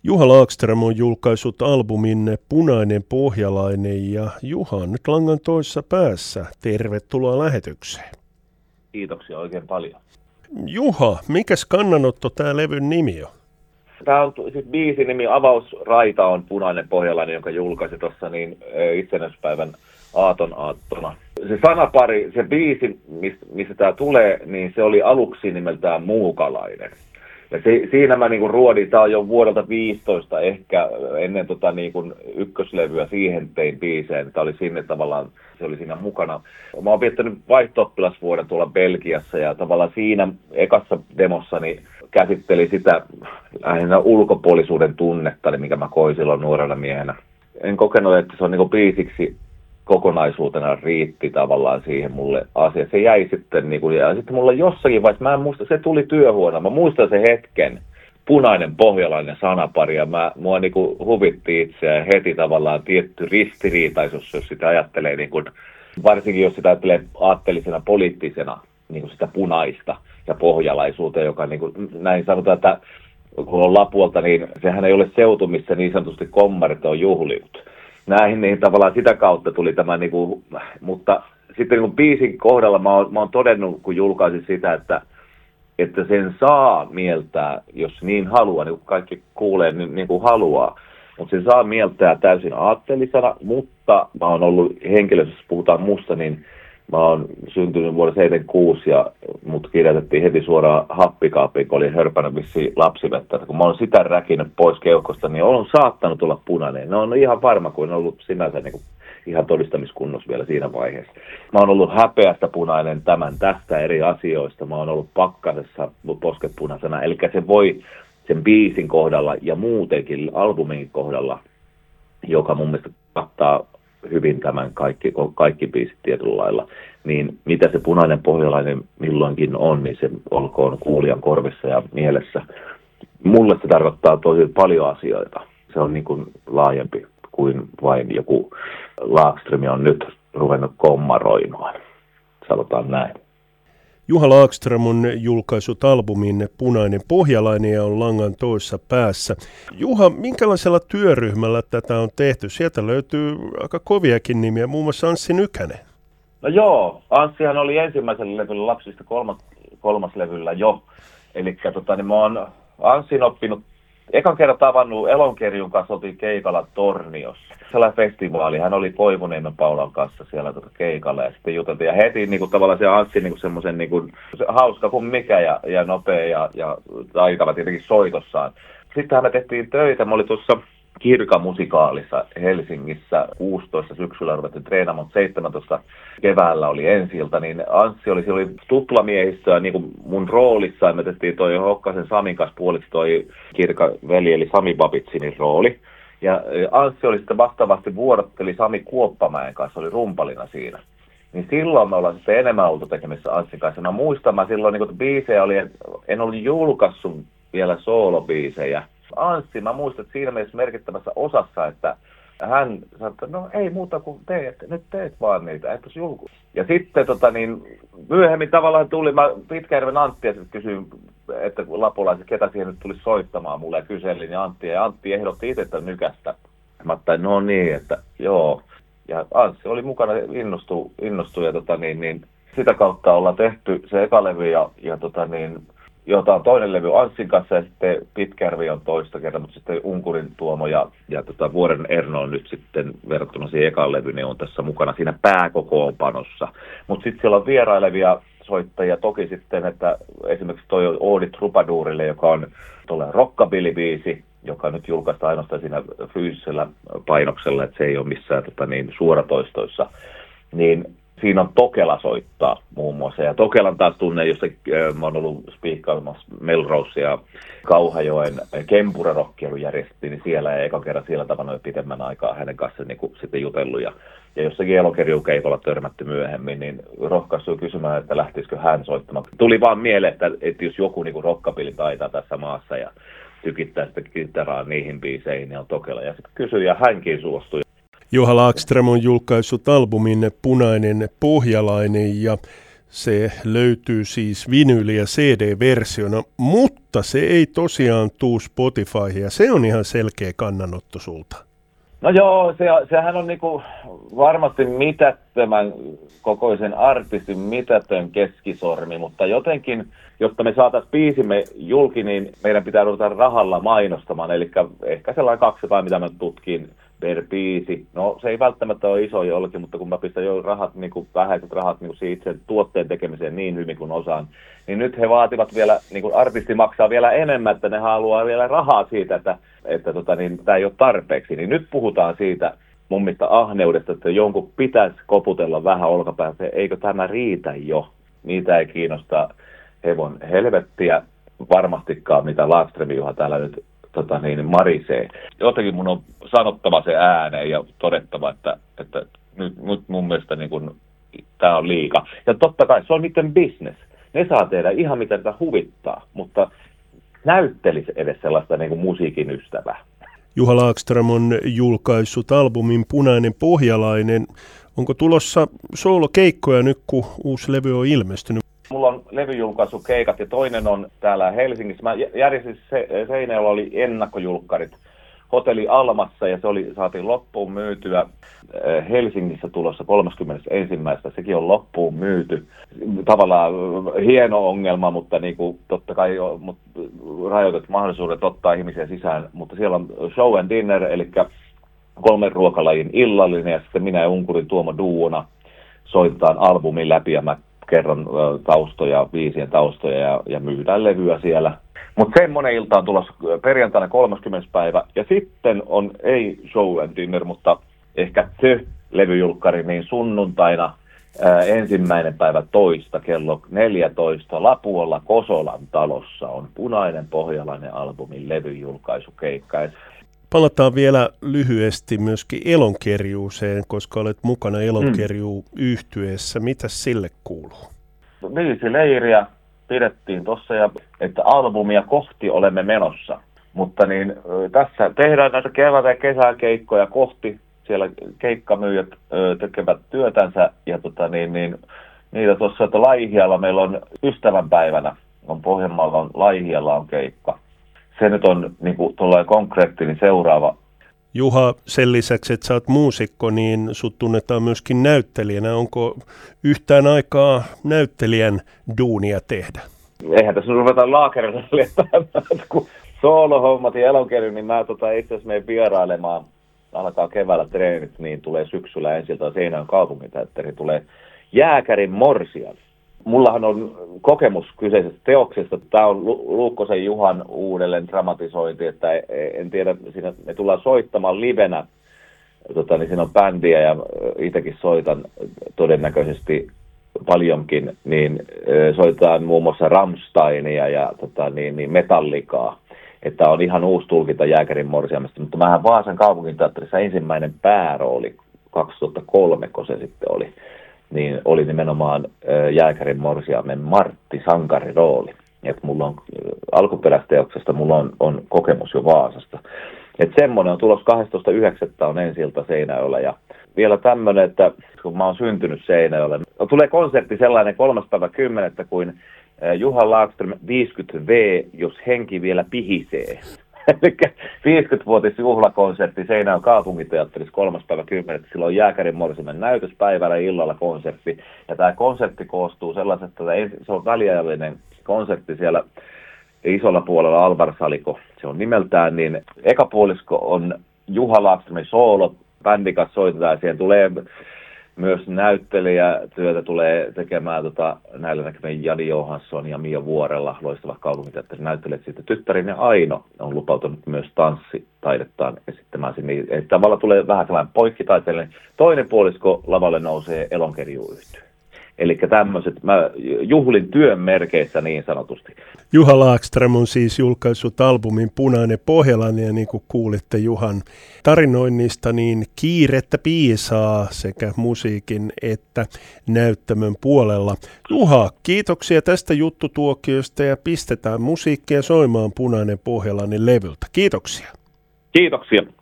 Juha Laakström on julkaissut albumin Punainen pohjalainen ja Juha on nyt langan toisessa päässä. Tervetuloa lähetykseen. Kiitoksia oikein paljon. Juha, mikäs kannanotto tämä levyn nimi on? Tämä on siis biisin nimi Avausraita on Punainen pohjalainen, jonka julkaisi tuossa itsenäisyyspäivän aattona. Se sanapari, se biisi, missä tämä tulee, niin se oli aluksi nimeltään Muukalainen. Ja siinä mä ruodin, tämä on jo vuodelta 15 ehkä ennen ykköslevyä, siihen tein biiseen. Tämä oli sinne tavallaan, se oli siinä mukana. Mä oon viettänyt vaihto-oppilasvuoden tuolla Belgiassa ja tavallaan siinä ekassa demossani käsitteli sitä lähinnä ulkopuolisuuden tunnetta, mikä mä koin silloin nuorena miehenä. En kokenut, että se on biisiksi kokonaisuutena riitti tavallaan siihen mulle asia. Se jäi sitten, ja sitten mulla jossakin vaiheessa, mä en muista, se tuli työhuoneena, mä muistan sen hetken, punainen pohjalainen sanapari, ja mua huvitti itseä, ja heti tavallaan tietty ristiriitaisuus, jos sitä ajattelee, varsinkin jos sitä aatteellisena poliittisena, sitä punaista ja pohjalaisuuteen, joka näin sanotaan, että kun on Lapuolta, niin sehän ei ole seutu, missä niin sanotusti kommarit on juhliut. Näihin tavallaan sitä kautta tuli tämä, mutta sitten biisin kohdalla mä oon todennut, kun julkaisin sitä, että sen saa mieltää, jos niin haluaa, niin kuin kaikki kuulee niin kuin haluaa, mutta sen saa mieltää täysin aatteellisena, mutta mä oon ollut henkilössä, jos puhutaan musta, niin mä oon syntynyt vuonna 1976 ja mut kirjoitettiin heti suoraan happikaappiin, kun oli hörpännyt vissiin lapsivettä. Kun mä oon sitä räkinyt pois keuhkosta, niin on saattanut olla punainen. Ne on ihan varma, kun on ollut sinänsä ihan todistamiskunnossa vielä siinä vaiheessa. Mä oon ollut häpeästä punainen tästä eri asioista. Mä oon ollut pakkasessa posket punaisena. Eli se voi sen biisin kohdalla ja muutenkin albumin kohdalla, joka mun mielestä kattaa hyvin tämän kaikki biisit tietyllä lailla, niin mitä se punainen pohjalainen milloinkin on, niin se olkoon kuulijan korvissa ja mielessä. Mulle se tarkoittaa tosi paljon asioita. Se on laajempi kuin vain joku Laakström on nyt ruvennut kommaroimaan. Sanotaan näin. Juha Laakström on julkaissut albumin Punainen pohjalainen ja on langan toisessa päässä. Juha, minkälaisella työryhmällä tätä on tehty? Sieltä löytyy aika koviakin nimiä, muun muassa Anssi Nykänen. No joo, Anssihan oli ensimmäisellä levyllä Lapsista kolmas levyllä jo. Eli mä oon Anssin oppinut, ekan kerran tavannut Elonkerjun kanssa, oltiin keikalla Torniossa. Sellainen festivaali, hän oli Koivuniemen Paulan kanssa siellä keikalla ja sitten juteltiin. Ja heti tavallaan se Anssi semmoisen se hauska kuin mikä ja nopea ja taitava tietenkin soitossaan. Sittenhän me tehtiin töitä, mä olin tuossa Kirka-musikaalissa Helsingissä 16 syksyllä ruvettiin treenaamaan, 17 keväällä oli ensi-ilta, niin Anssi oli tuplamiehistöä mun roolissa, ja me tehtiin toi Hokkasen Samin kanssa puoliksi toi Kirka-veli, eli Sami Babitsinin rooli. Ja Anssi oli sitten vastaavasti vuorotteli Sami Kuoppamäen kanssa, oli rumpalina siinä. Niin silloin me ollaan sitten enemmän oltu tekemissä Anssin kanssa. Mä muistan, mä silloin biisejä en ollut julkaissut vielä soolobiisejä. Anssi, mä muistan, että siinä mielessä merkittävässä osassa, että hän sanoi, että no ei muuta kuin nyt teet vaan niitä, etpäs julku. Ja sitten myöhemmin tavallaan tuli, mä Pitkäjärven Anttia sitten kysyin, että lapulaiset, ketä siihen nyt tuli soittamaan mulle ja kyselin, ja Antti ehdotti itse tämän Nykästä. Mä ajattelin, no niin, että joo. Ja Anssi oli mukana, innostui ja sitä kautta ollaan tehty se eka levy jota on toinen levy Anssin kanssa ja sitten Pitkäjärvi on toista kertaa, mutta sitten Unkurin Tuomo ja Vuoren Erno on nyt sitten verrattuna siihen ekaan levyyn, ne on tässä mukana siinä pääkokoonpanossa. Mutta sitten siellä on vierailevia soittajia toki sitten, että esimerkiksi toi Oodi Troubadourille, joka on tuolla rockabilly-biisi, joka nyt julkaistaan ainoastaan siinä fyysisellä painoksella, että se ei ole missään suoratoistoissa, niin siinä on Tokela soittaa muun muassa. Ja Tokelan taas tunne, jossa mä oon ollut spiikkaamassa Melrose ja Kauhajoen Kempura-rockielu järjestettiin, niin siellä ja eka kerran siellä tavannut jo pitemmän aikaa hänen kanssaan sitten jutellut. Ja jossakin Elokerjukeikolla törmätty myöhemmin, niin rohkaistui kysymään, että lähtisikö hän soittamaan. Tuli vaan mieleen, että jos joku rockabilly taitaa tässä maassa ja tykittää sitä kitaraa niihin biiseihin, niin on Tokela. Ja sitten kysyi ja hänkin suostui. Juha Laakström on julkaissut albumin Punainen pohjalainen ja Se löytyy siis vinyli- ja CD-versiona, mutta se ei tosiaan tuu Spotifyhin ja se on ihan selkeä kannanotto sulta. No joo, sehän on niinku varmasti mitättömän kokoisen artistin mitätön keskisormi, mutta jotenkin, jotta me saataisiin biisimme julki, niin meidän pitää ruveta rahalla mainostamaan, eli ehkä sellainen 200, mitä mä tutkin per biisi. No se ei välttämättä ole iso jollekin, mutta kun mä pistän jo rahat, niinku vähäiset rahat niinku siitä tuotteen tekemiseen niin hyvin kuin osaan, niin nyt he vaativat vielä, niinku artisti maksaa vielä enemmän, että ne haluaa vielä rahaa siitä, että tämä ei ole tarpeeksi. Niin nyt puhutaan siitä mun mielestä ahneudesta, että jonkun pitäisi koputella vähän olkapäässä, eikö tämä riitä jo? Niitä ei kiinnosta hevon helvettiä varmastikaan, mitä Laakströmin Juha täällä nyt marisee. Jotenkin mun on sanottava se ääneen ja todettava, että nyt mun mielestä niin tämä on liika. Ja totta kai se on niiden business. Ne saa tehdä ihan mitä niitä huvittaa, mutta näyttelisi edes sellaista niin kuin musiikin ystävää. Juha Laakström on julkaissut albumin Punainen pohjalainen. Onko tulossa soolokeikkoja nyt, kun uusi levy on ilmestynyt? Mulla on levyjulkaisukeikat ja toinen on täällä Helsingissä. Mä järjestin Seinäjoella oli ennakkojulkkarit Hotelli Almassa ja saatiin loppuun myytyä. Helsingissä tulossa 31. Sekin on loppuun myyty. Tavallaan hieno ongelma, mutta niin kuin, totta kai rajoitet mahdollisuudet ottaa ihmisiä sisään. Mutta siellä on show and dinner, eli 3 ruokalajin illallinen ja sitten minä ja Unkurin Tuomo duona soitetaan albumin läpi ja mä kerron biisien taustoja ja myydään levyä siellä. Mutta semmoinen ilta on tulossa perjantaina 30. päivä. Ja sitten on, ei show and dinner, mutta ehkä levyjulkkari, niin sunnuntaina 1.2. kello 14 Lapuolla Kosolan talossa on Punainen pohjalainen albumin levyjulkaisukeikka. Palataan vielä lyhyesti myöskin Elonkerjuuseen, koska olet mukana Elonkerjuu-yhtyeessä. Mitäs sille kuuluu? 5 leiriä pidettiin tuossa, ja että albumia kohti olemme menossa. Mutta niin, tässä tehdään näitä kevät- ja kesäkeikkoja kohti. Siellä keikkamyyjät tekevät työtänsä, ja niitä tuossa, että Laihialla meillä on ystävänpäivänä, on Pohjanmaalla on Laihialla on keikka. Se nyt on niin kuin tuollainen konkreettinen seuraava. Juha, sen lisäksi, että sä oot muusikko, niin sut tunnetaan myöskin näyttelijänä. Onko yhtään aikaa näyttelijän duunia tehdä? Eihän tässä ruveta laakerilla kun soolohommat ja Elonkerju, niin mä itse asiassa menen vierailemaan. Alkaa keväällä treenit, niin tulee syksyllä ensiltä Seinäjoen kaupunginteatteri, tulee Jääkärin morsian. Mullahan on kokemus kyseisestä teoksesta. Tämä on Luukkosen Juhan uudelleen dramatisointi, että en tiedä, siinä me tullaan soittamaan livenä. Niin siinä on bändiä ja itsekin soitan todennäköisesti paljonkin, niin soitetaan muun muassa Rammsteinia ja Metallicaa. Että on ihan uusi tulkinta Jääkärin morsiamesta, mutta mähän Vaasan kaupunginteatterissa ensimmäinen päärooli 2003, kun se sitten oli. Niin oli nimenomaan Jääkärin morsiamen Martti sankarirooli. Että mulla on alkuperäisteoksesta mulla on kokemus jo Vaasasta. Että semmoinen on tulos 12.9. on ensi-ilta Seinäjoella. Ja vielä tämmöinen, että kun mä oon syntynyt Seinäjoella, tulee konsertti sellainen 3.10. kuin Juha Laakström 50V, jos henki vielä pihisee. Eli 50-vuotisjuhlakonsertti Seinäjoen kaupunginteatterissa 3.10. Silloin Jääkärin morsiamen näytöspäivällä illalla konsertti. Ja tämä konsertti koostuu sellaisesta, että se on väliajallinen konsertti siellä isolla puolella Alvarsaliko. Se on nimeltään, niin eka puolisko on Juha Laakströmin soolo. Bändin kanssa soitetaan, siihen tulee myös näyttelijätyötä tulee tekemään näillä näkemään Jani Johansson ja Mia Vuorella, loistavat kaupunginteatterin näyttelijät. Sitten tyttärinen Aino on lupautunut myös tanssitaidettaan esittämään sinne. Eli tavallaan tulee vähän sellainen poikkitaiteellinen. Toinen puolisko lavalle nousee Elonkerjuu-yhtye. Eli tämmöiset, mä juhlin työn merkeissä niin sanotusti. Juha Laakström on siis julkaissut albumin Punainen pohjalainen, ja niin kuin kuulitte Juhan tarinoinnista, niin kiirettä piisaa sekä musiikin että näyttämön puolella. Juha, kiitoksia tästä juttutuokiosta ja pistetään musiikkia soimaan Punainen pohjalainen levyltä. Kiitoksia. Kiitoksia.